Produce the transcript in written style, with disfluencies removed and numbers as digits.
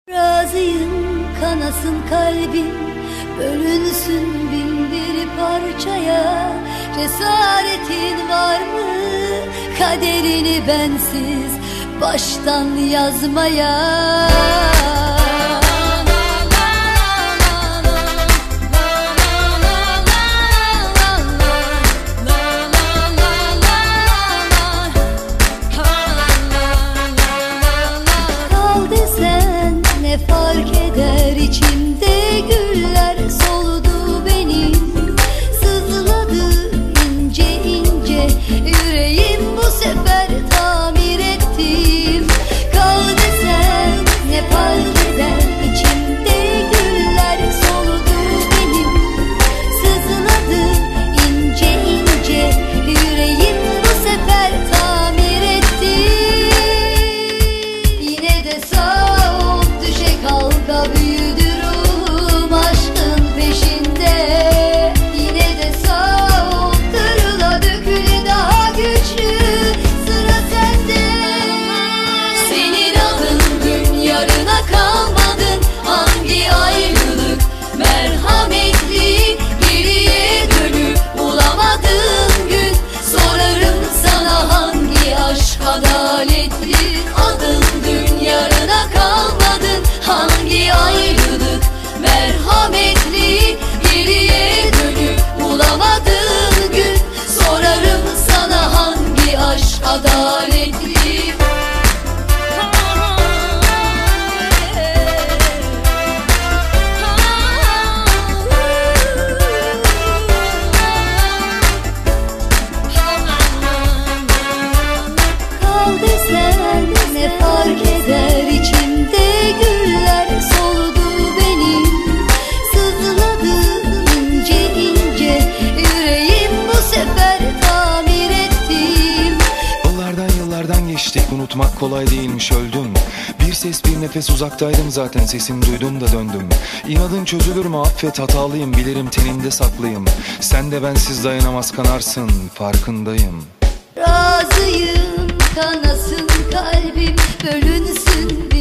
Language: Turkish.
Razıyım kanasın kalbim, bölünsün bin bir parçaya. Cesaretin var mı kaderini bensiz baştan yazmaya? Fark eder içimde güller soldu benim, sızladı ince ince yüreğim, bu sefer tamir ettim. Kal desen ne fark eder içimde güller soldu benim, sızladı ince ince yüreğim, bu sefer tamir ettim. Yine de sağ kavga büyüdü ruhum aşkın peşinde. Yine de sağ ol, kırıla döküle daha güçlü, sıra sende. Senin adın dün yarına kalmadın, hangi ayrılık merhametli, geriye dönüp bulamadığın gün sorarım sana hangi aşk adaletli. Adın dün yarına kalmadın, hangi ayrılık merhametli, geriye dönüp bulamadığın gün sorarım sana hangi aşk adaletli. Kal desen ne fark eder içimde güller soldu benim, sızladı ince ince yüreğim, bu sefer tamir ettim. Yıllardan geçtik, unutmak kolay değilmiş, öldüm. Bir ses bir nefes uzaktaydım zaten, sesini duydum da döndüm. İnadın çözülür mü affet, hatalıyım bilirim, teninde saklıyım. Sen de bensiz dayanamaz kanarsın, farkındayım. Razıyım kanasın kalbim, bölünsün